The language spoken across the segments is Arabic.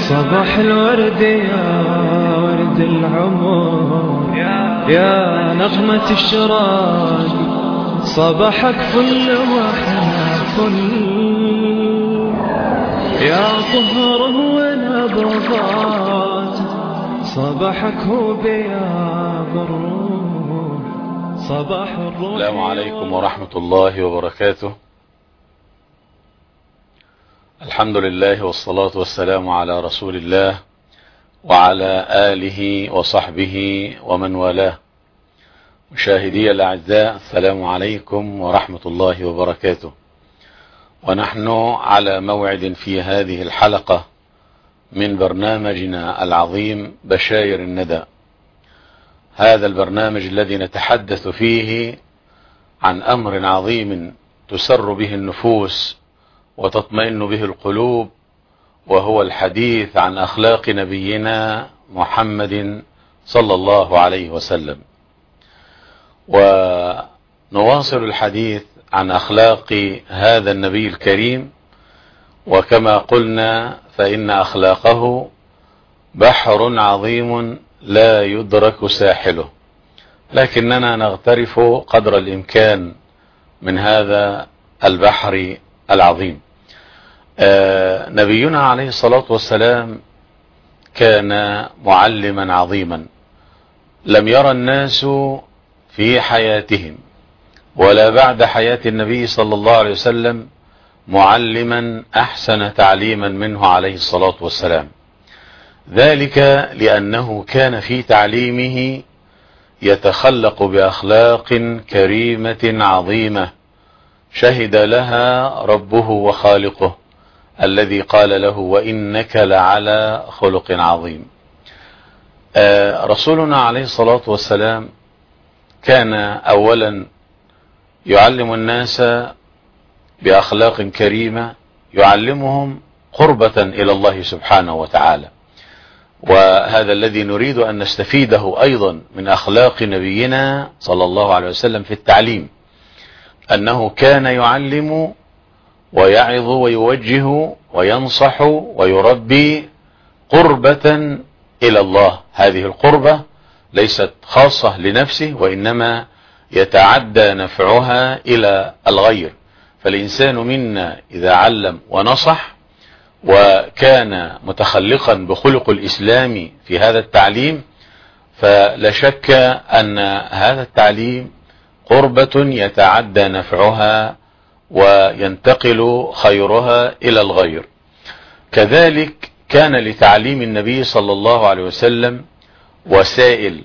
صباح الورد يا ورد العمر، يا نغمة الشراق، صباحك فل وحنا فل، يا طهره ونبضات، صباحك هو بياض الروح، صباح الروح. السلام عليكم ورحمة الله وبركاته. الحمد لله والصلاة والسلام على رسول الله وعلى آله وصحبه ومن والاه. مشاهدي الأعزاء، السلام عليكم ورحمة الله وبركاته. ونحن على موعد في هذه الحلقة من برنامجنا العظيم بشاير الندى. هذا البرنامج الذي نتحدث فيه عن أمر عظيم تسر به النفوس وتطمئن به القلوب، وهو الحديث عن أخلاق نبينا محمد صلى الله عليه وسلم. ونواصل الحديث عن أخلاق هذا النبي الكريم، وكما قلنا فإن أخلاقه بحر عظيم لا يدرك ساحله، لكننا نغترف قدر الإمكان من هذا البحر العظيم. نبينا عليه الصلاة والسلام كان معلما عظيما، لم يرى الناس في حياتهم ولا بعد حياة النبي صلى الله عليه وسلم معلما أحسن تعليما منه عليه الصلاة والسلام، ذلك لأنه كان في تعليمه يتخلق بأخلاق كريمة عظيمة شهد لها ربه وخالقه الذي قال له: وإنك لعلى خلق عظيم. رسولنا عليه الصلاة والسلام كان أولا يعلم الناس بأخلاق كريمة، يعلمهم قربة إلى الله سبحانه وتعالى، وهذا الذي نريد أن نستفيده أيضا من أخلاق نبينا صلى الله عليه وسلم في التعليم، أنه كان يعلم ويعظ ويوجه وينصح ويربي قربة إلى الله. هذه القربة ليست خاصة لنفسه، وإنما يتعدى نفعها إلى الغير. فالإنسان منا إذا علم ونصح وكان متخلقا بخلق الإسلام في هذا التعليم، فلا شك أن هذا التعليم قربة يتعدى نفعها وينتقل خيرها إلى الغير. كذلك كان لتعليم النبي صلى الله عليه وسلم وسائل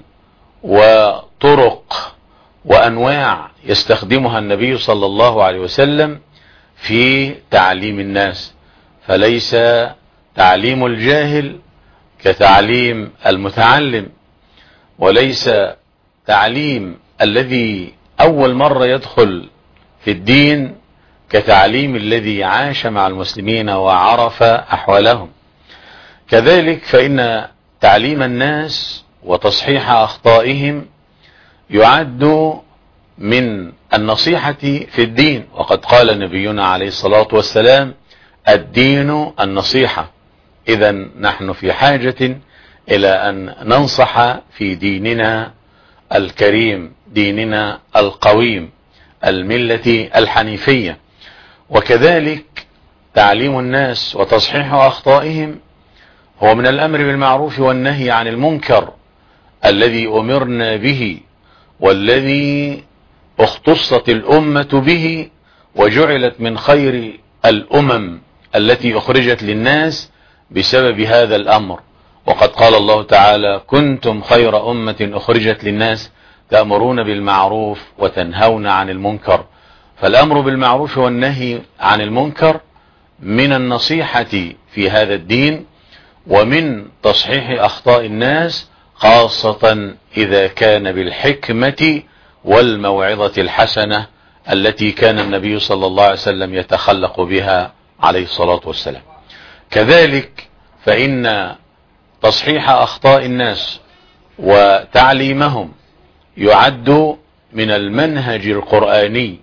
وطرق وأنواع يستخدمها النبي صلى الله عليه وسلم في تعليم الناس، فليس تعليم الجاهل كتعليم المتعلم، وليس تعليم الذي أول مرة يدخل في الدين كتعليم الذي عاش مع المسلمين وعرف أحوالهم. كذلك فإن تعليم الناس وتصحيح أخطائهم يعد من النصيحة في الدين، وقد قال نبينا عليه الصلاة والسلام: الدين النصيحة. إذا نحن في حاجة إلى أن ننصح في ديننا الكريم، ديننا القويم، الملة الحنيفية. وكذلك تعليم الناس وتصحيح أخطائهم هو من الأمر بالمعروف والنهي عن المنكر الذي أمرنا به، والذي اختصت الأمة به وجعلت من خير الأمم التي أخرجت للناس بسبب هذا الأمر. وقد قال الله تعالى: كنتم خير أمة أخرجت للناس تأمرون بالمعروف وتنهون عن المنكر. فالأمر بالمعروف والنهي عن المنكر من النصيحة في هذا الدين، ومن تصحيح أخطاء الناس، خاصة إذا كان بالحكمة والموعظة الحسنة التي كان النبي صلى الله عليه وسلم يتخلق بها عليه الصلاة والسلام. كذلك فإن تصحيح أخطاء الناس وتعليمهم يعد من المنهج القرآني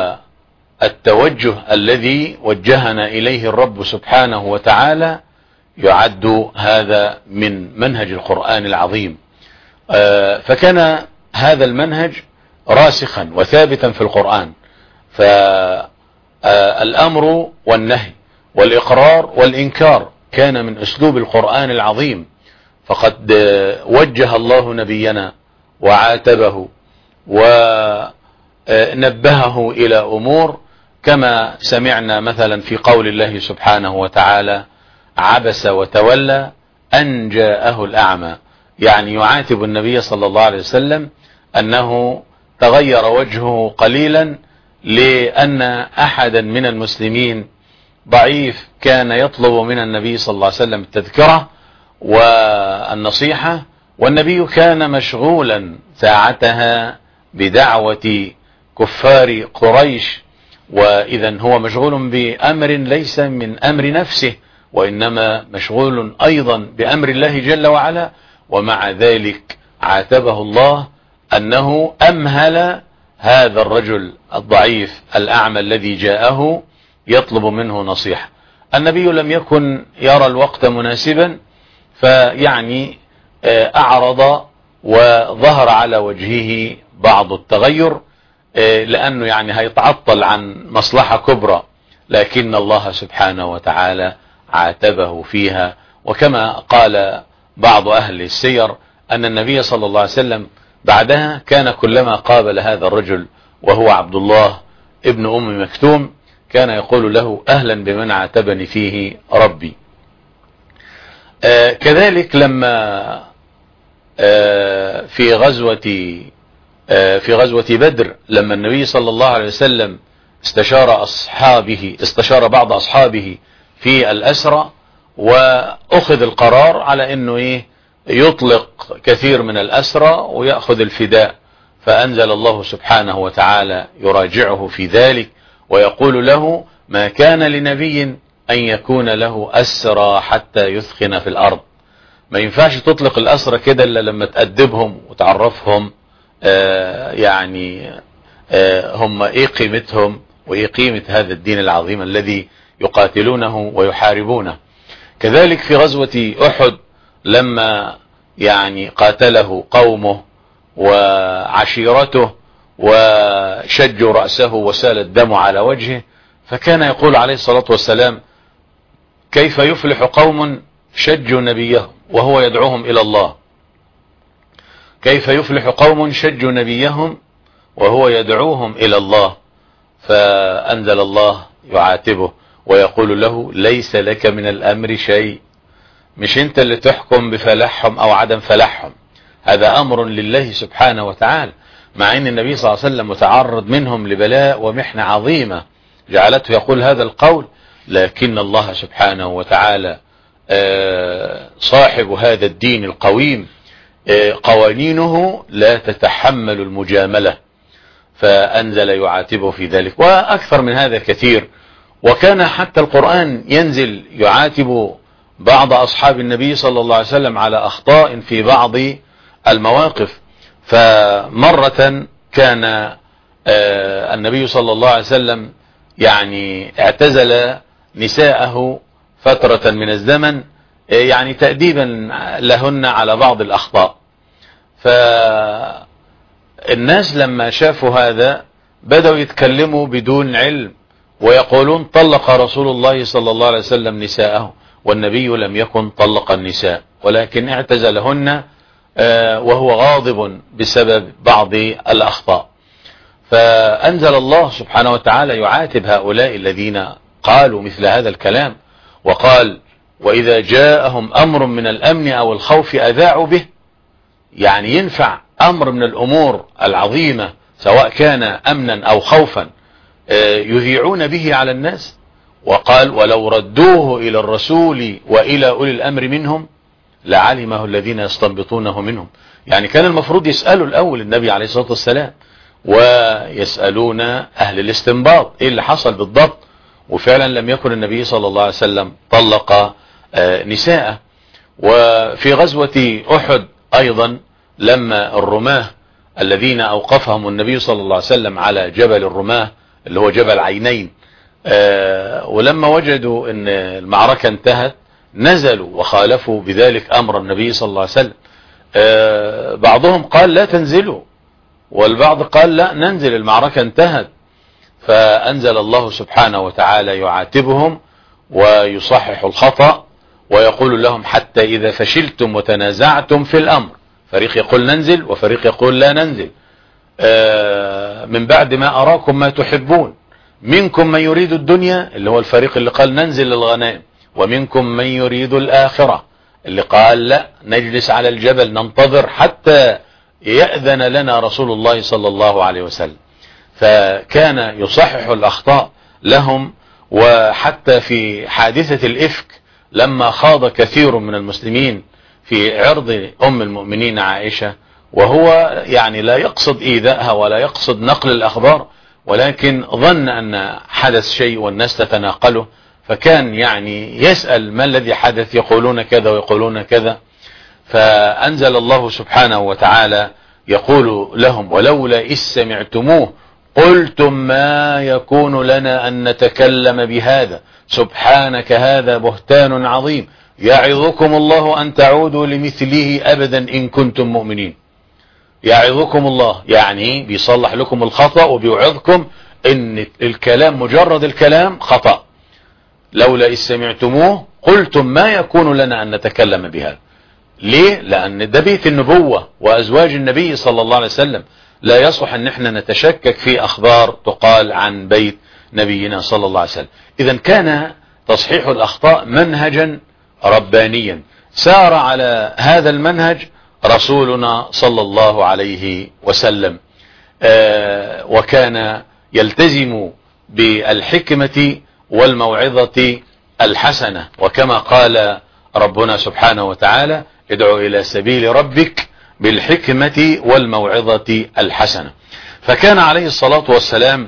والتوجه الذي وجهنا إليه الرب سبحانه وتعالى يعد هذا من منهج القرآن العظيم. فكان هذا المنهج راسخا وثابتا في القرآن، فالأمر والنهي والإقرار والإنكار كان من أسلوب القرآن العظيم. فقد وجه الله نبينا وعاتبه ونبهه إلى أمور، كما سمعنا مثلا في قول الله سبحانه وتعالى: عبس وتولى أن جاءه الأعمى. يعني يعاتب النبي صلى الله عليه وسلم أنه تغير وجهه قليلا لأن أحدا من المسلمين ضعيف كان يطلب من النبي صلى الله عليه وسلم التذكرة والنصيحة، والنبي كان مشغولا ساعتها بدعوة كفار قريش، وإذا هو مشغول بأمر ليس من أمر نفسه، وإنما مشغول أيضا بأمر الله جل وعلا. ومع ذلك عاتبه الله أنه أمهل هذا الرجل الضعيف الأعمى الذي جاءه يطلب منه نصيحة. النبي لم يكن يرى الوقت مناسبا، فيعني أعرض وظهر على وجهه بعض التغير، لأنه يعني هيتعطل عن مصلحة كبرى، لكن الله سبحانه وتعالى عاتبه فيها. وكما قال بعض أهل السير أن النبي صلى الله عليه وسلم بعدها كان كلما قابل هذا الرجل وهو عبد الله ابن أم مكتوم كان يقول له: أهلا بمن عاتبني فيه ربي. كذلك لما في غزوة بدر، لما النبي صلى الله عليه وسلم استشار بعض أصحابه في الأسرى، وأخذ القرار على أنه يطلق كثير من الأسرى ويأخذ الفداء، فأنزل الله سبحانه وتعالى يراجعه في ذلك ويقول له: ما كان لنبي أن يكون له أسرى حتى يثخن في الأرض. ما ينفعش تطلق الأسرى كده إلا لما تأدبهم وتعرفهم هم إيه قيمتهم وإيه قيمة هذا الدين العظيم الذي يقاتلونه ويحاربونه. كذلك في غزوة أحد لما قاتله قومه وعشيرته وشجوا رأسه وسال الدم على وجهه، فكان يقول عليه الصلاة والسلام: كيف يفلح قوم شجوا نبيهم وهو يدعوهم إلى الله؟ كيف يفلح قوم شجوا نبيهم وهو يدعوهم إلى الله؟ فأنزل الله يعاتبه ويقول له: ليس لك من الأمر شيء، مش انت اللي تحكم بفلاحهم أو عدم فلاحهم، هذا أمر لله سبحانه وتعالى. مع أن النبي صلى الله عليه وسلم متعرض منهم لبلاء ومحنة عظيمة جعلته يقول هذا القول، لكن الله سبحانه وتعالى صاحب هذا الدين القويم قوانينه لا تتحمل المجاملة، فأنزل يعاتبه في ذلك. وأكثر من هذا كثير. وكان حتى القرآن ينزل يعاتب بعض أصحاب النبي صلى الله عليه وسلم على أخطاء في بعض المواقف. فمرة كان النبي صلى الله عليه وسلم اعتزل نساءه فترة من الزمن تأديبا لهن على بعض الأخطاء. فالناس لما شافوا هذا بدأوا يتكلموا بدون علم ويقولون: طلق رسول الله صلى الله عليه وسلم نساءه، والنبي لم يكن طلق النساء ولكن اعتزلهن وهو غاضب بسبب بعض الأخطاء. فأنزل الله سبحانه وتعالى يعاتب هؤلاء الذين قالوا مثل هذا الكلام، وقال: وإذا جاءهم أمر من الأمن أو الخوف أذاعوا به. ينفع أمر من الأمور العظيمة سواء كان أمنا أو خوفا يذيعون به على الناس. وقال: ولو ردوه إلى الرسول وإلى أولي الأمر منهم لعلمه الذين يستنبطونه منهم. كان المفروض يسألوا الأول النبي عليه الصلاة والسلام، ويسألون أهل الاستنباط إيه اللي حصل بالضبط. وفعلا لم يكن النبي صلى الله عليه وسلم طلق نساءه. وفي غزوة أحد أيضا لما الرماه الذين أوقفهم النبي صلى الله عليه وسلم على جبل الرماه اللي هو جبل عينين، ولما وجدوا أن المعركة انتهت نزلوا وخالفوا بذلك أمر النبي صلى الله عليه وسلم. بعضهم قال لا تنزلوا، والبعض قال لا ننزل، المعركة انتهت. فأنزل الله سبحانه وتعالى يعاتبهم ويصحح الخطأ ويقول لهم حتى إذا فشلتم وتنازعتم في الأمر، فريق يقول ننزل وفريق يقول لا ننزل، من بعد ما أراكم ما تحبون، منكم من يريد الدنيا اللي هو الفريق اللي قال ننزل للغنائم، ومنكم من يريد الآخرة اللي قال لا نجلس على الجبل ننتظر حتى يأذن لنا رسول الله صلى الله عليه وسلم. فكان يصحح الأخطاء لهم. وحتى في حادثة الإفك لما خاض كثير من المسلمين في عرض أم المؤمنين عائشة، وهو يعني لا يقصد إيذائها ولا يقصد نقل الأخبار، ولكن ظن أن حدث شيء والناس تتناقله، فكان يعني يسأل ما الذي حدث، يقولون كذا ويقولون كذا. فأنزل الله سبحانه وتعالى يقول لهم ولولا إذ سمعتموه قلتم ما يكون لنا أن نتكلم بهذا سبحانك هذا بهتان عظيم يعظكم الله أن تعودوا لمثله أبدا إن كنتم مؤمنين. يعظكم الله يعني بيصلح لكم الخطأ وبيوعظكم ان الكلام مجرد الكلام خطأ. لولا إذ سمعتموه قلتم ما يكون لنا أن نتكلم بهذا. ليه؟ لأن ده بيت النبوة وأزواج النبي صلى الله عليه وسلم، لا يصح ان احنا نتشكك في أخبار تقال عن بيت نبينا صلى الله عليه وسلم. إذا كان تصحيح الأخطاء منهجا ربانيا سار على هذا المنهج رسولنا صلى الله عليه وسلم، وكان يلتزم بالحكمة والموعظة الحسنة، وكما قال ربنا سبحانه وتعالى ادعو إلى سبيل ربك بالحكمة والموعظة الحسنة. فكان عليه الصلاة والسلام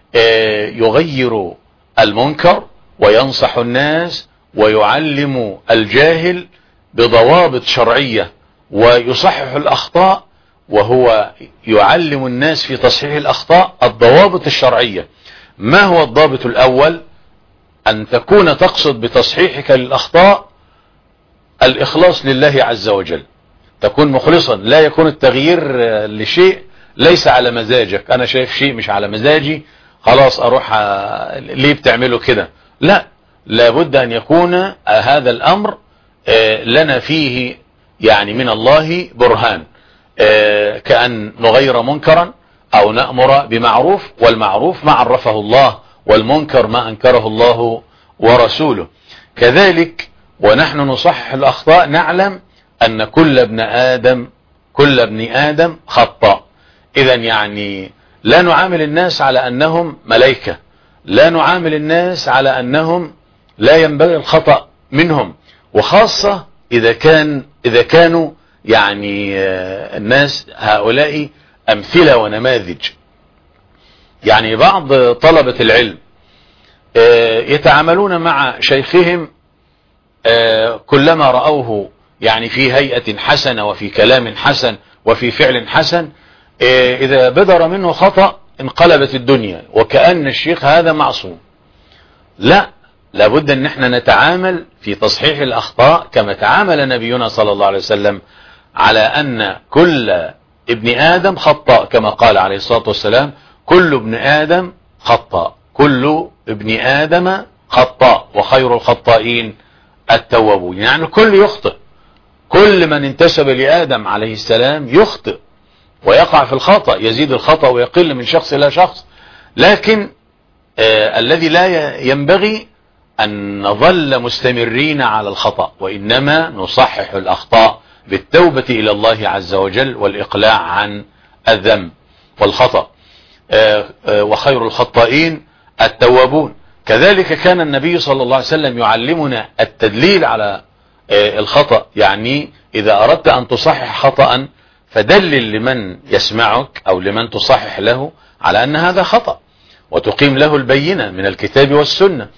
يغير المنكر وينصح الناس ويعلم الجاهل بضوابط شرعية ويصحح الأخطاء، وهو يعلم الناس في تصحيح الأخطاء الضوابط الشرعية. ما هو الضابط الأول؟ أن تكون تقصد بتصحيحك للأخطاء الإخلاص لله عز وجل، تكون مخلصا، لا يكون التغيير لشيء ليس على مزاجك، أنا شايف شيء مش على مزاجي خلاص أروح ليه بتعمله كده، لا، لابد أن يكون هذا الأمر لنا فيه يعني من الله برهان، كأن نغير منكرا أو نأمر بمعروف، والمعروف ما عرفه الله، والمنكر ما أنكره الله ورسوله. كذلك ونحن نصحح الأخطاء نعلم أن كل ابن آدم خطاء. إذا يعني لا نعامل الناس على أنهم ملائكة، لا نعامل الناس على أنهم لا ينبغي الخطأ منهم، وخاصة إذا كانوا يعني الناس هؤلاء أمثلة ونماذج. يعني بعض طلبة العلم يتعاملون مع شيخهم كلما رأوه يعني في هيئة حسنة وفي كلام حسن وفي فعل حسن، إذا بدر منه خطأ انقلبت الدنيا وكأن الشيخ هذا معصوم. لا، لابد ان احنا نتعامل في تصحيح الأخطاء كما تعامل نبينا صلى الله عليه وسلم، على أن كل ابن آدم خطاء، كما قال عليه الصلاة والسلام كل ابن آدم خطاء، كل ابن آدم خطاء وخير الخطائين التوابون. يعني الكل يخطئ، كل من انتسب لآدم عليه السلام يخطئ ويقع في الخطأ، يزيد الخطأ ويقل من شخص إلى شخص، لكن الذي لا ينبغي أن نظل مستمرين على الخطأ، وإنما نصحح الأخطاء بالتوبة إلى الله عز وجل والإقلاع عن الذنب والخطأ، وخير الخطائين التوابون. كذلك كان النبي صلى الله عليه وسلم يعلمنا التدليل على الخطأ، يعني إذا أردت أن تصحح خطأ فدلل لمن يسمعك أو لمن تصحح له على أن هذا خطأ، وتقيم له البينة من الكتاب والسنة،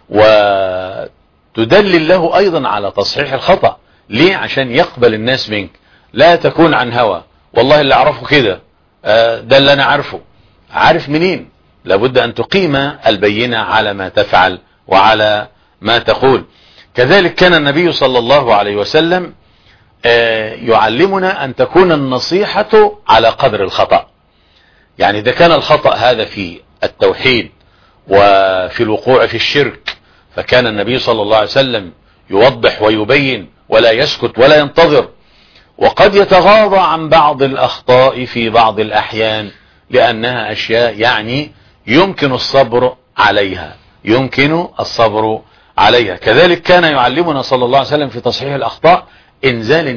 وتدلل له أيضا على تصحيح الخطأ. ليه؟ عشان يقبل الناس منك، لا تكون عن هوى، والله اللي أعرفه كده، ده اللي أنا عارفه. عارف منين؟ لابد أن تقيم البينة على ما تفعل وعلى ما تقول. كذلك كان النبي صلى الله عليه وسلم يعلمنا أن تكون النصيحة على قدر الخطأ. يعني إذا كان الخطأ هذا في التوحيد وفي الوقوع في الشرك، فكان النبي صلى الله عليه وسلم يوضح ويبين ولا يسكت ولا ينتظر. وقد يتغاضى عن بعض الأخطاء في بعض الأحيان لأنها أشياء يعني يمكن الصبر عليها. كذلك كان يعلمنا صلى الله عليه وسلم في تصحيح الأخطاء إنزال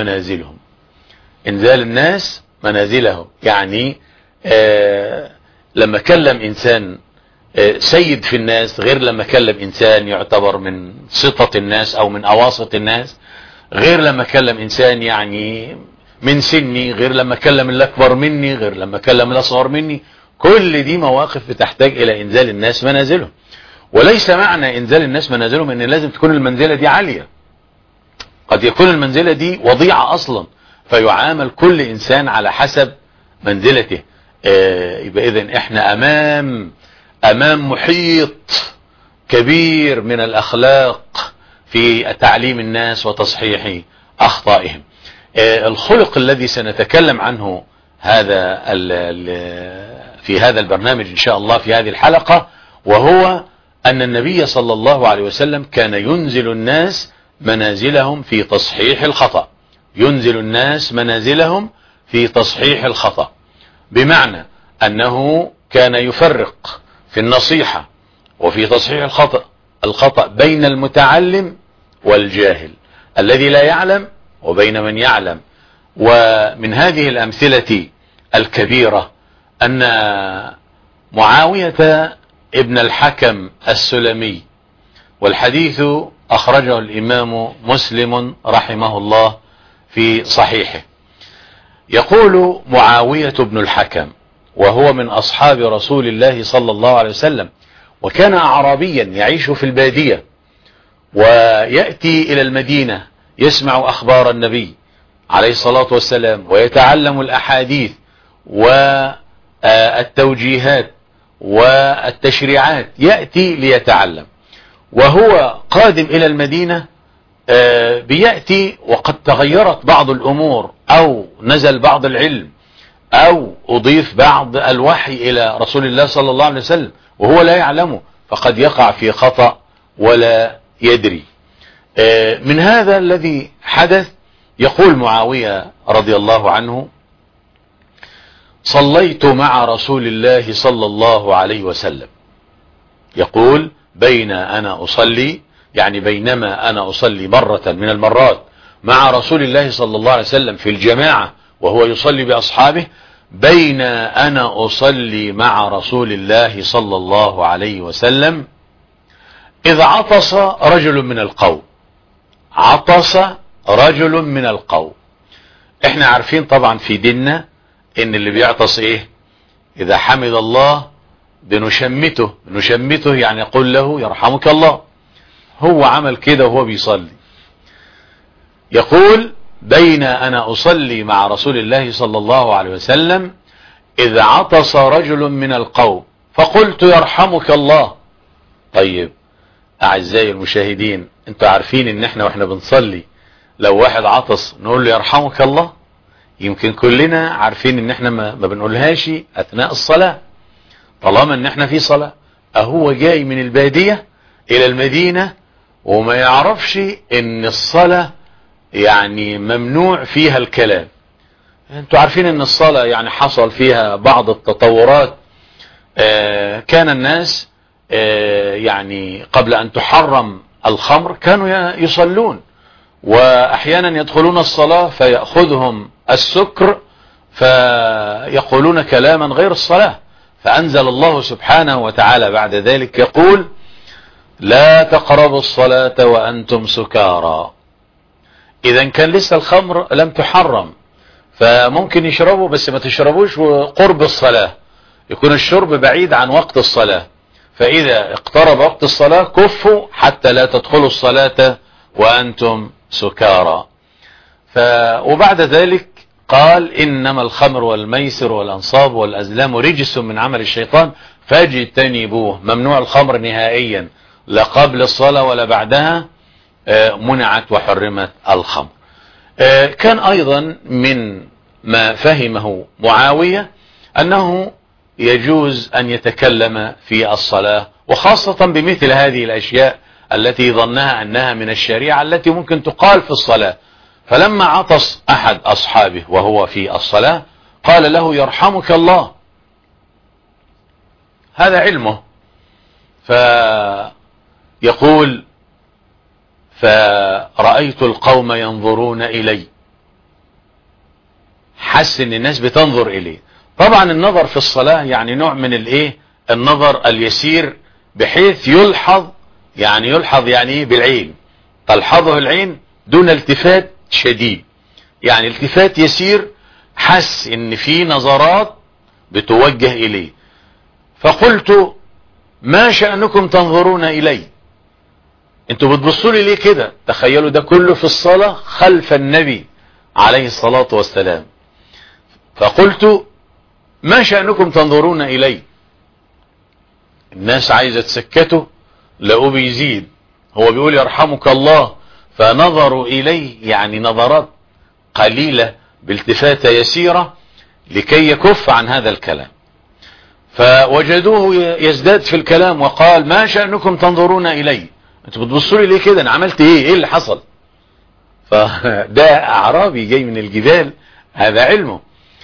الناس منازلهم. يعني لما كلم إنسان سيد في الناس غير لما كلم إنسان يعتبر من سطة الناس أو من أواسط الناس، غير لما كلم إنسان يعني من سني، غير لما كلم الأكبر مني، غير لما كلم الأصغر مني. كل دي مواقف بتحتاج إلى إنزال الناس منازلهم. وليس معنى إنزال الناس منازلهم إن لازم تكون المنزلة دي عالية، قد يكون المنزلة دي وضيعة أصلا، فيعامل كل إنسان على حسب منزلته. يبقى إذن إحنا أمام محيط كبير من الأخلاق في تعليم الناس وتصحيح أخطائهم. الخلق الذي سنتكلم عنه في هذا البرنامج إن شاء الله في هذه الحلقة، وهو أن النبي صلى الله عليه وسلم كان ينزل الناس منازلهم في تصحيح الخطأ، بمعنى أنه كان يفرق في النصيحة وفي تصحيح الخطأ بين المتعلم والجاهل الذي لا يعلم وبين من يعلم. ومن هذه الأمثلة الكبيرة أن معاوية ابن الحكم السلمي، والحديث أخرجه الإمام مسلم رحمه الله في صحيحه، يقول معاوية بن الحكم وهو من أصحاب رسول الله صلى الله عليه وسلم، وكان أعرابيا يعيش في البادية ويأتي إلى المدينة يسمع أخبار النبي عليه الصلاة والسلام ويتعلم الأحاديث والتوجيهات والتشريعات، يأتي ليتعلم. وهو قادم إلى المدينة بيأتي وقد تغيرت بعض الأمور، أو نزل بعض العلم، أو أضيف بعض الوحي إلى رسول الله صلى الله عليه وسلم وهو لا يعلمه، فقد يقع في خطأ ولا يدري. من هذا الذي حدث يقول معاوية رضي الله عنه: صليت مع رسول الله صلى الله عليه وسلم. يقول بينما أنا أصلي مرة من المرات مع رسول الله صلى الله عليه وسلم في الجماعة وهو يصلي بأصحابه، بين أنا أصلي مع رسول الله صلى الله عليه وسلم إذ عطس رجل من القوم. احنا عارفين طبعا في ديننا ان اللي بيعطس ايه؟ اذا حمد الله بنشمته يعني يقول له يرحمك الله. هو عمل كده وهو بيصلي. يقول بين أنا أصلي مع رسول الله صلى الله عليه وسلم إذ عطس رجل من القوم فقلت يرحمك الله. طيب أعزائي المشاهدين، انتوا عارفين ان احنا واحنا بنصلي لو واحد عطس نقول له يرحمك الله؟ يمكن كلنا عارفين ان احنا ما بنقولهاش اثناء الصلاة طالما ان احنا في صلاة. اهو جاي من البادية الى المدينة وما يعرفش ان الصلاة يعني ممنوع فيها الكلام. انتوا عارفين ان الصلاة يعني حصل فيها بعض التطورات. كان الناس يعني قبل ان تحرم الخمر كانوا يصلون، واحيانا يدخلون الصلاة فيأخذهم السكر فيقولون كلاما غير الصلاة، فأنزل الله سبحانه وتعالى بعد ذلك يقول لا تقربوا الصلاة وأنتم سكارى. إذا كان لسه الخمر لم تحرم فممكن يشربوا، بس ما تشربوش قرب الصلاة، يكون الشرب بعيد عن وقت الصلاة. فإذا اقترب وقت الصلاة كفوا حتى لا تدخلوا الصلاة وأنتم سكارى. وبعد ذلك قال إنما الخمر والميسر والأنصاب والأزلام رجس من عمل الشيطان فاجتنبوه. ممنوع الخمر نهائيا، لا قبل الصلاة ولا بعدها، منعت وحرمت الخمر. كان أيضا من ما فهمه معاوية أنه يجوز أن يتكلم في الصلاة، وخاصة بمثل هذه الأشياء التي ظنها أنها من الشريعة التي ممكن تقال في الصلاة. فلما عطس أحد أصحابه وهو في الصلاة قال له يرحمك الله، هذا علمه. فيقول فرأيت القوم ينظرون إلي، حس ان الناس بتنظر إليه. طبعا النظر في الصلاة يعني نوع من النظر اليسير، بحيث يلحظ يعني بالعين، تلحظه العين دون التفات شديد، يعني التفات يسير، حس ان في نظرات بتوجه إليه. فقلت ما شأنكم تنظرون إلي؟ انتوا بتبصوا لي ليه كده؟ تخيلوا ده كله في الصلاة خلف النبي عليه الصلاة والسلام. فقلت ما شأنكم تنظرون إلي؟ الناس عايزة تسكته، لقوا بيزيد، هو بيقول يرحمك الله، فنظروا إليه يعني نظرات قليلة بالتفاتة يسيرة لكي يكف عن هذا الكلام. فوجدوه يزداد في الكلام وقال ما شأنكم تنظرون إلي؟ انتوا بتبصوا لي ليه كده؟ انا عملت ايه اللي حصل؟ فده اعرابي جاي من الجبال، هذا علمه.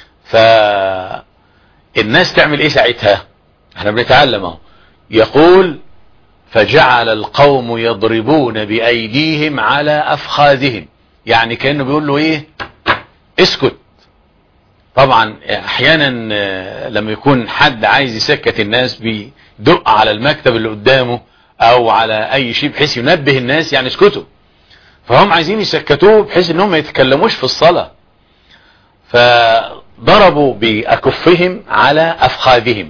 فالناس تعمل ايه ساعتها؟ احنا بنتعلم اهو. يقول فجعل القوم يضربون بأيديهم على أفخاذهم، يعني كأنه بيقول له ايه؟ اسكت. طبعا احيانا لما يكون حد عايز يسكت الناس بيدق على المكتب اللي قدامه او على اي شيء بحيث ينبه الناس يعني اسكتوا، فهم عايزين يسكتوه بحيث انهم ما يتكلموش في الصلاة. فضربوا بأكفهم على أفخاذهم،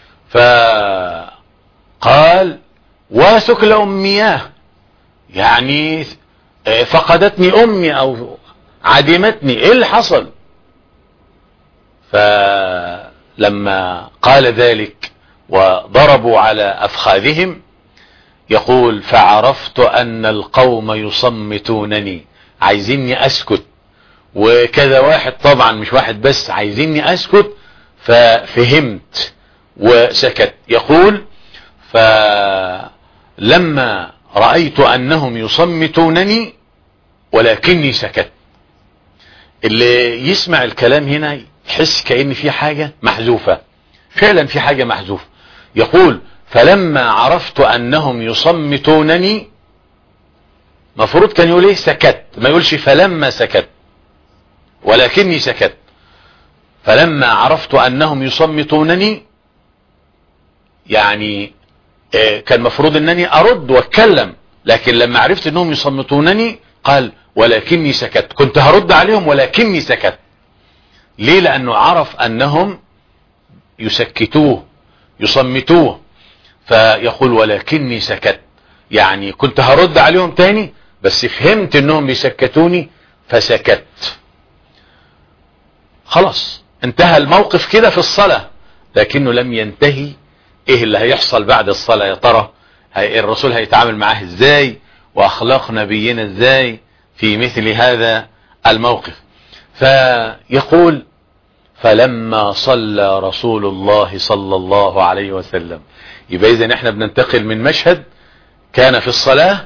فقال واسكل أمياه، يعني فقدتني أمي أو عدمتني، إيه اللي حصل؟ فلما قال ذلك وضربوا على أفخاذهم يقول فعرفت أن القوم يصمتونني، عايزيني أسكت، وكذا واحد طبعا مش واحد بس عايزيني أسكت، ففهمت وسكت. يقول فلما رأيت أنهم يصمتونني ولكني سكت. اللي يسمع الكلام هنا يحس كأن في حاجة محذوفة، فعلا في حاجة محذوفة. يقول فلما عرفت أنهم يصمتونني، مفروض كان يقول ايه؟ سكت، ما يقولش فلما سكت ولكني سكت. فلما عرفت أنهم يصمتونني يعني كان مفروض أنني أرد واتكلم، لكن لما عرفت أنهم يصمتونني قال ولكني سكت، كنت هرد عليهم ولكني سكت. ليه؟ لأنه عرف أنهم يسكتوه يصمتوه، فيقول ولكني سكت، يعني كنت هرد عليهم تاني بس فهمت أنهم بيسكتوني فسكت. خلاص انتهى الموقف كده في الصلاة، لكنه لم ينتهي. ايه اللي هيحصل بعد الصلاة يا ترى؟ الرسول هيتعامل معاه ازاي، واخلاق نبينا ازاي في مثل هذا الموقف؟ فيقول فلما صلى رسول الله صلى الله عليه وسلم. يبقى اذن احنا بننتقل من مشهد كان في الصلاة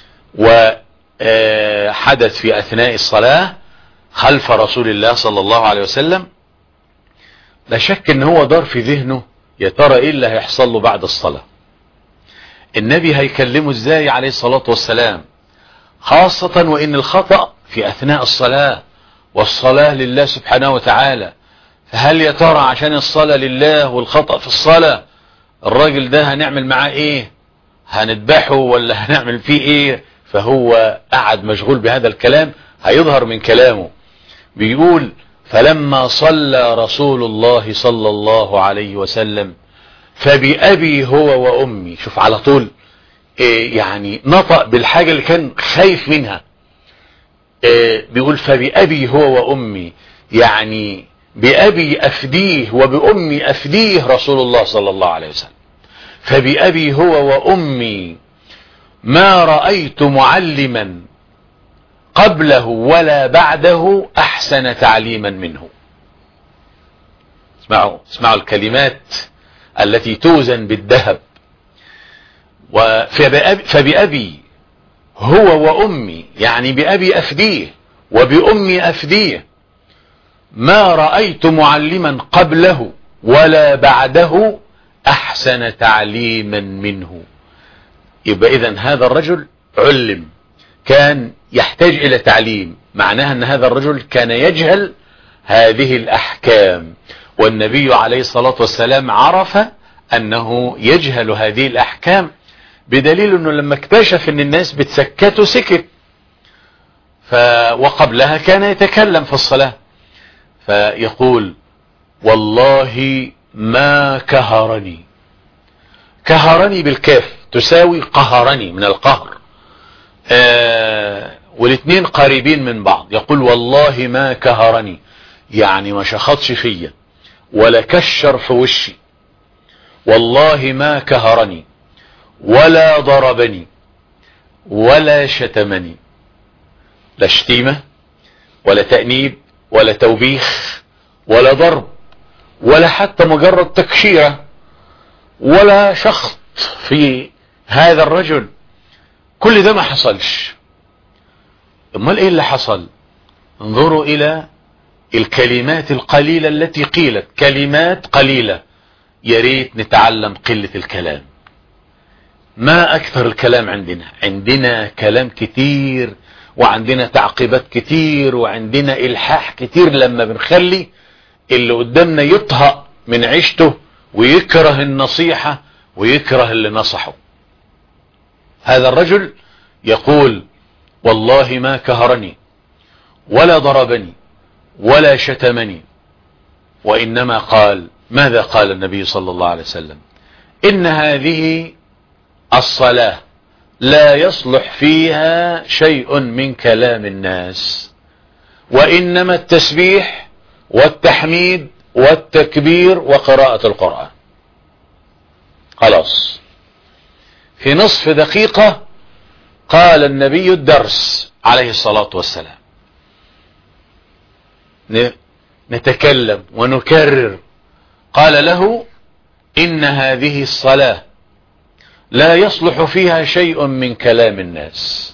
وحدث في اثناء الصلاة خلف رسول الله صلى الله عليه وسلم. لا شك ان هو دار في ذهنه يا ترى ايه اللي هيحصل له بعد الصلاة، النبي هيكلمه ازاي عليه الصلاة والسلام، خاصة وان الخطأ في اثناء الصلاة والصلاة لله سبحانه وتعالى. فهل يا ترى عشان الصلاة لله والخطأ في الصلاة الراجل ده هنعمل معاه ايه؟ هنذبحه ولا هنعمل فيه ايه؟ فهو قعد مشغول بهذا الكلام، هيظهر من كلامه. بيقول فلما صلى رسول الله صلى الله عليه وسلم فبأبي هو وأمي. شوف على طول يعني نطق بالحاجة اللي كان خايف منها. بيقول فبأبي هو وأمي، يعني بأبي أفديه وبأمي أفديه رسول الله صلى الله عليه وسلم. فبأبي هو وأمي ما رأيت معلما قبله ولا بعده أحسن تعليما منه. اسمعوا الكلمات التي توزن بالذهب. فبأبي هو وأمي، يعني بأبي أفديه وبأمي أفديه، ما رأيت معلما قبله ولا بعده أحسن تعليما منه. يبقى إذن هذا الرجل علم، كان يحتاج إلى تعليم، معناها أن هذا الرجل كان يجهل هذه الأحكام، والنبي عليه الصلاة والسلام عرف أنه يجهل هذه الأحكام، بدليل أنه لما اكتشف أن الناس بتسكته سكت. وقبلها كان يتكلم في الصلاة فيقول والله ما كهرني. كهرني بالكاف تساوي قهرني من القهر، والاثنين قريبين من بعض. يقول والله ما كهرني، يعني ما شخطش فيا ولا كشر في وشي. والله ما كهرني ولا ضربني ولا شتمني، لا شتيمة ولا تأنيب ولا توبيخ ولا ضرب ولا حتى مجرد تكشيرة ولا شخط في هذا الرجل. كل ده ما حصلش. امال ايه اللي حصل؟ انظروا الى الكلمات القليلة التي قيلت، كلمات قليلة. يا ريت نتعلم قلة الكلام. ما اكثر الكلام عندنا كلام كتير، وعندنا تعقيبات كتير، وعندنا الحاح كتير، لما بنخلي اللي قدامنا يطهق من عيشته ويكره النصيحة ويكره اللي نصحه. هذا الرجل يقول والله ما كهرني ولا ضربني ولا شتمني، وإنما قال، ماذا قال النبي صلى الله عليه وسلم؟ إن هذه الصلاة لا يصلح فيها شيء من كلام الناس، وإنما التسبيح والتحميد والتكبير وقراءة القرآن. خلاص، في نصف دقيقة قال النبي الدرس عليه الصلاة والسلام. نتكلم ونكرر. قال له إن هذه الصلاة لا يصلح فيها شيء من كلام الناس،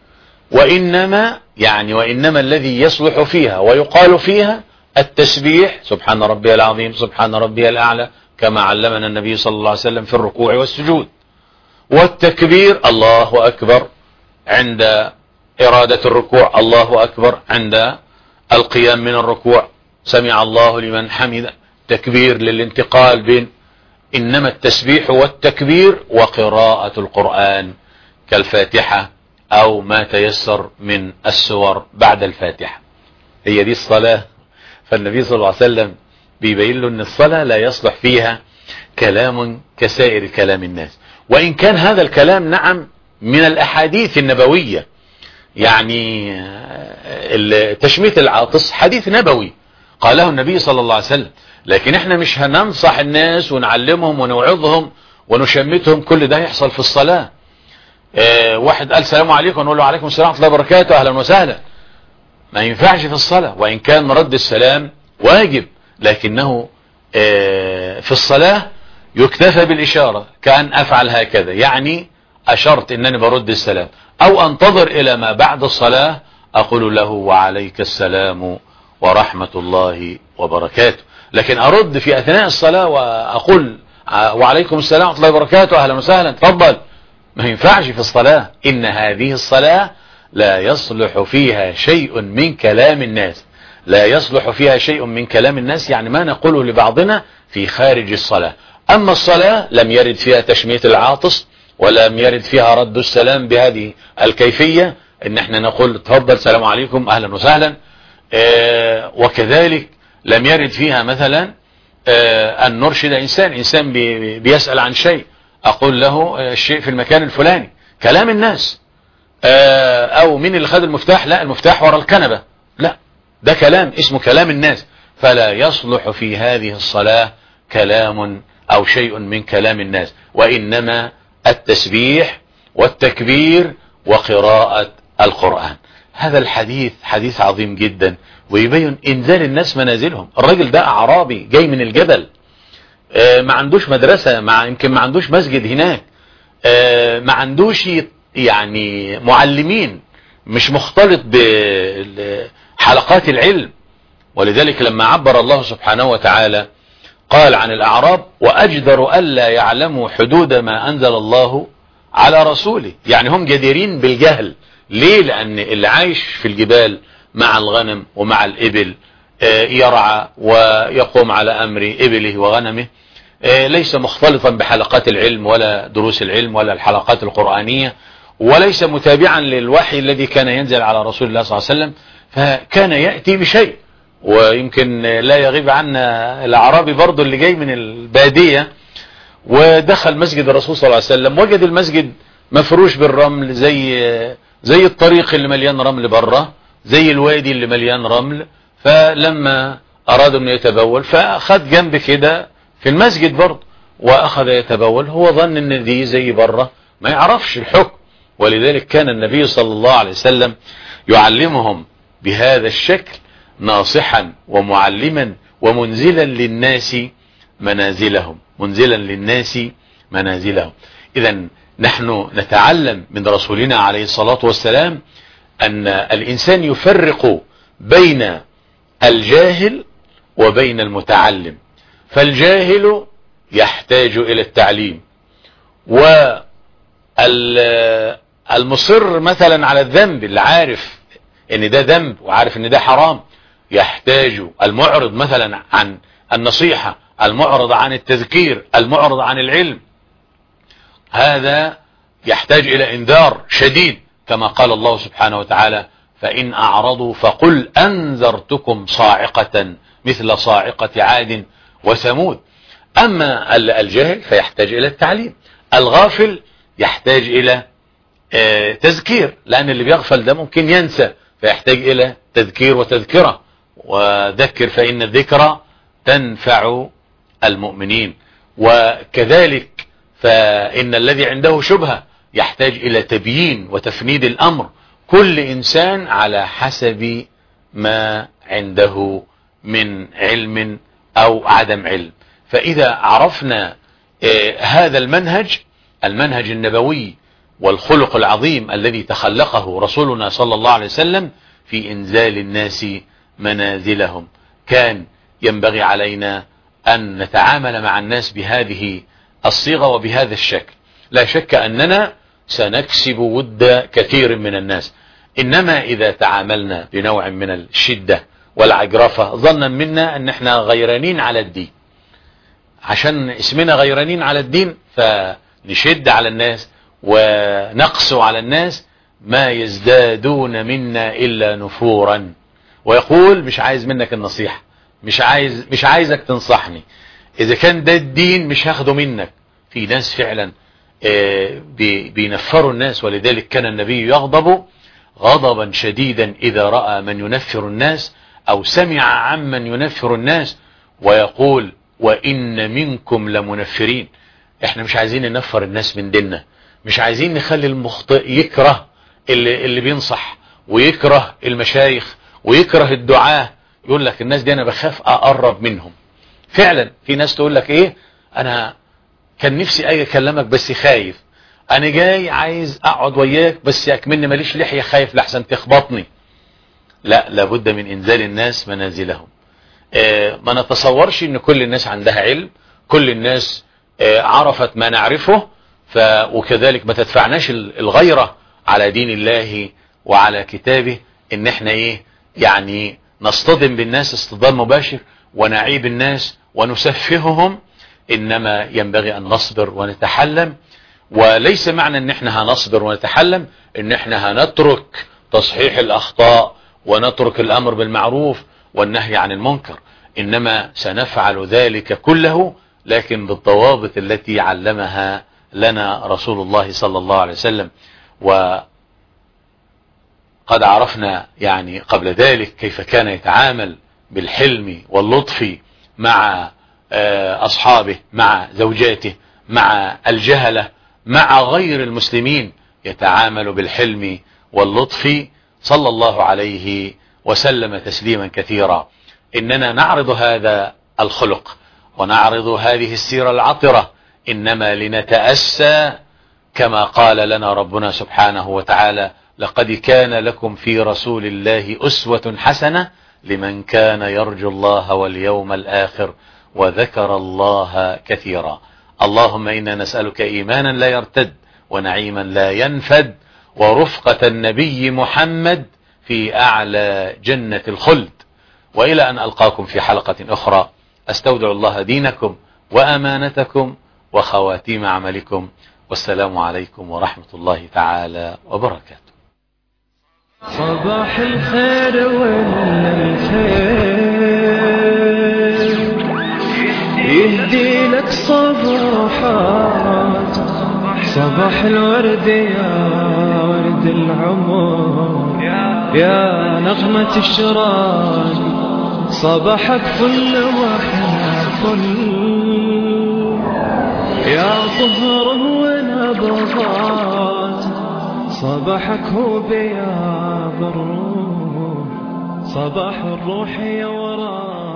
وإنما الذي يصلح فيها ويقال فيها التسبيح، سبحان ربي العظيم سبحان ربي الأعلى، كما علمنا النبي صلى الله عليه وسلم في الركوع والسجود، والتكبير الله أكبر عند إرادة الركوع، الله أكبر عند القيام من الركوع، سمع الله لمن حمده، تكبير للانتقال بين. إنما التسبيح والتكبير وقراءة القرآن كالفاتحة أو ما تيسر من السور بعد الفاتحة. هي دي الصلاة. فالنبي صلى الله عليه وسلم بيبين له أن الصلاة لا يصلح فيها كلام كسائر كلام الناس، وإن كان هذا الكلام نعم من الأحاديث النبوية. يعني تشميت العاطس حديث نبوي قاله النبي صلى الله عليه وسلم، لكن احنا مش هننصح الناس ونعلمهم ونوعظهم ونشمتهم. كل ده يحصل في الصلاة. واحد قال السلام عليكم ونقول له عليكم السلام ورحمة الله وبركاته أهلا وسهلا، ما ينفعش في الصلاة. وإن كان رد السلام واجب، لكنه في الصلاة يكتفى بالإشارة، كأن أفعل هكذا، يعني أشرت أنني برد السلام، أو أنتظر إلى ما بعد الصلاة أقول له وعليك السلام ورحمة الله وبركاته. لكن أرد في أثناء الصلاة وأقول وعليكم السلام ورحمة الله وبركاته أهلا وسهلا تفضل، ما ينفعش في الصلاة. إن هذه الصلاة لا يصلح فيها شيء من كلام الناس. لا يصلح فيها شيء من كلام الناس يعني ما نقوله لبعضنا في خارج الصلاة. أما الصلاة لم يرد فيها تشميت العاطس، ولم يرد فيها رد السلام بهذه الكيفية، ان احنا نقول تفضل السلام عليكم اهلا وسهلا. وكذلك لم يرد فيها مثلا ان نرشد انسان بيسأل عن شيء اقول له الشيء في المكان الفلاني، كلام الناس. او مين اللي خد المفتاح؟ لا المفتاح ورا الكنبة، لا ده كلام اسمه كلام الناس. فلا يصلح في هذه الصلاة كلام او شيء من كلام الناس، وانما التسبيح والتكبير وقراءة القرآن. هذا الحديث حديث عظيم جدا، ويبين انزال الناس منازلهم. الراجل ده اعرابي جاي من الجبل، ما عندوش مدرسة، يمكن ما عندوش مسجد هناك، ما عندوش يعني معلمين، مش مختلط بحلقات العلم. ولذلك لما عبر الله سبحانه وتعالى قال عن الأعراب: وأجدر ألا يعلموا حدود ما أنزل الله على رسوله. يعني هم جديرين بالجهل. ليه؟ لأن اللي عايش في الجبال مع الغنم ومع الإبل يرعى ويقوم على أمر إبله وغنمه، ليس مختلطا بحلقات العلم ولا دروس العلم ولا الحلقات القرآنية، وليس متابعا للوحي الذي كان ينزل على رسول الله صلى الله عليه وسلم، فكان يأتي بشيء. ويمكن لا يغيب عنا الأعرابي برضو اللي جاي من البادية ودخل مسجد الرسول صلى الله عليه وسلم، وجد المسجد مفروش بالرمل، زي الطريق اللي مليان رمل بره، زي الوادي اللي مليان رمل. فلما أراد أن يتبول فأخذ جنب كده في المسجد برضه وأخذ يتبول. هو ظن أن دي زي بره، ما يعرفش الحكم. ولذلك كان النبي صلى الله عليه وسلم يعلمهم بهذا الشكل، ناصحا ومعلما ومنزلا للناس منازلهم، منزلا للناس منازلهم. إذا نحن نتعلم من رسولنا عليه الصلاة والسلام أن الإنسان يفرق بين الجاهل وبين المتعلم. فالجاهل يحتاج إلى التعليم، والمصر مثلا على الذنب اللي عارف ان ده ذنب وعارف ان ده حرام يحتاج، المعرض مثلا عن النصيحة، المعرض عن التذكير، المعرض عن العلم، هذا يحتاج إلى إنذار شديد، كما قال الله سبحانه وتعالى: فإن أعرضوا فقل أنذرتكم صاعقة مثل صاعقة عاد وثمود. أما الجاهل فيحتاج إلى التعليم، الغافل يحتاج إلى تذكير، لأن اللي بيغفل ده ممكن ينسى، فيحتاج إلى تذكير وتذكرة. وذكر فإن الذكرى تنفع المؤمنين. وكذلك فإن الذي عنده شبهة يحتاج إلى تبيين وتفنيد الأمر، كل إنسان على حسب ما عنده من علم أو عدم علم. فإذا عرفنا هذا المنهج النبوي والخلق العظيم الذي تخلقه رسولنا صلى الله عليه وسلم في إنزال الناس منازلهم، كان ينبغي علينا أن نتعامل مع الناس بهذه الصيغة وبهذا الشكل. لا شك أننا سنكسب ود كثير من الناس، إنما إذا تعاملنا بنوع من الشدة والعجرفة ظنا منا أن احنا غيرانين على الدين، عشان اسمنا غيرانين على الدين فنشد على الناس ونقسو على الناس، ما يزدادون منا إلا نفورا. ويقول: مش عايز منك النصيحة، مش عايزك تنصحني، إذا كان ده الدين مش هاخده منك. في ناس فعلا بينفروا الناس، ولذلك كان النبي يغضب غضبا شديدا إذا رأى من ينفر الناس أو سمع عمن ينفر الناس، ويقول: وإن منكم لمنفرين. احنا مش عايزين ننفر الناس من ديننا، مش عايزين نخلي المخطئ يكره اللي بينصح، ويكره المشايخ، ويكره الدعاة. يقول لك الناس دي أنا بخاف أقرب منهم. فعلا في ناس تقول لك إيه، أنا كان نفسي أجي أكلمك بس خايف، أنا جاي عايز أقعد وياك بس أكملني ماليش لحية، خايف لحسن تخبطني. لا، لابد من إنزال الناس منازلهم. ما نتصورش ان كل الناس عندها علم، كل الناس عرفت ما نعرفه، وكذلك ما تدفعناش الغيرة على دين الله وعلى كتابه، ان احنا يعني نصطدم بالناس اصطدام مباشر ونعيب الناس ونسفههم. انما ينبغي ان نصبر ونتحلم، وليس معنى ان احنا هنصبر ونتحلم ان احنا هنترك تصحيح الاخطاء ونترك الامر بالمعروف والنهي عن المنكر، إنما سنفعل ذلك كله لكن بالضوابط التي علمها لنا رسول الله صلى الله عليه وسلم. وقد عرفنا يعني قبل ذلك كيف كان يتعامل بالحلم واللطف مع أصحابه، مع زوجاته، مع الجهلة، مع غير المسلمين يتعامل بالحلم واللطف صلى الله عليه وسلم تسليما كثيرا. إننا نعرض هذا الخلق ونعرض هذه السيرة العطرة إنما لنتأسى كما قال لنا ربنا سبحانه وتعالى: لقد كان لكم في رسول الله أسوة حسنة لمن كان يرجو الله واليوم الآخر وذكر الله كثيرا. اللهم إنا نسألك إيمانا لا يرتد ونعيما لا ينفد ورفقة النبي محمد في أعلى جنة الخلد. وإلى أن ألقاكم في حلقة أخرى أستودع الله دينكم وأمانتكم وخواتيم عملكم، والسلام عليكم ورحمة الله تعالى وبركاته. صباح الخير والخير يهدي لك صباحات، صباح الورد يا ورد العمر، يا نغمة الشراق صباحك فل وحنا فل، يا طهر ونبضات صباحك هو بياض الروح، صباح الروح يا وراد.